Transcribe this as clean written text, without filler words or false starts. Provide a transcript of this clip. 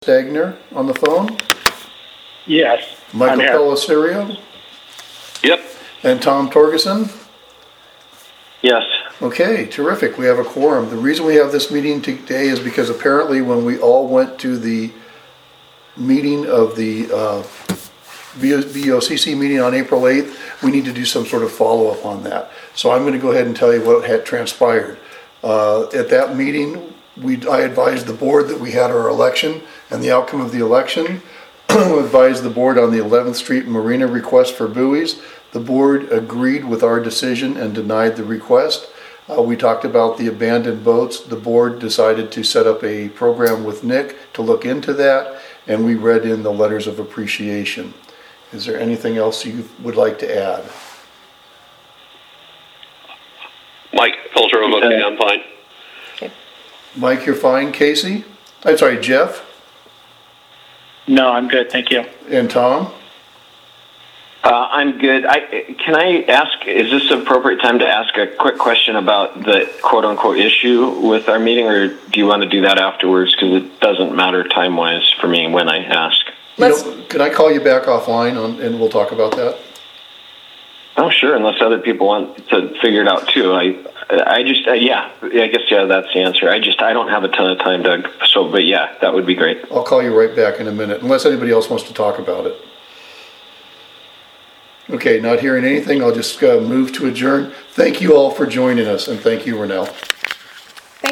Stagner on the phone, Yes. Michael I'm here. Pellicerio, Yep. and Tom Torgerson. Yes. Okay, terrific. We have a quorum. The reason we have this meeting today is because apparently when we all went to the meeting of the BOCC meeting on April 8th, we need to do some sort of follow-up on that. So I'm going to go ahead and tell you what had transpired. At that meeting, I advised the board that we had our election and the outcome of the election. Advised the board on the 11th Street Marina request for buoys. The board agreed with our decision and denied the request. We talked about the abandoned boats. The board decided to set up a program with Nick to look into that, and we read in the letters of appreciation. Is there anything else you would like to add? Mike Pelter, okay, I'm fine. Mike, you're fine. Casey? I'm sorry, Jeff? No, I'm good. Thank you. And Tom? I'm good. Can I ask, is this the appropriate time to ask a quick question about the quote-unquote issue with our meeting, or do you want to do that afterwards? Because it doesn't matter time-wise for me when I ask. Can I call you back offline and we'll talk about that? Oh, sure, unless other people want to figure it out too. I guess that's the answer. I don't have a ton of time, Doug. So, but yeah, that would be great. I'll call you right back in a minute, unless anybody else wants to talk about it. Okay, not hearing anything, I'll just move to adjourn. Thank you all for joining us, and thank you, Renell.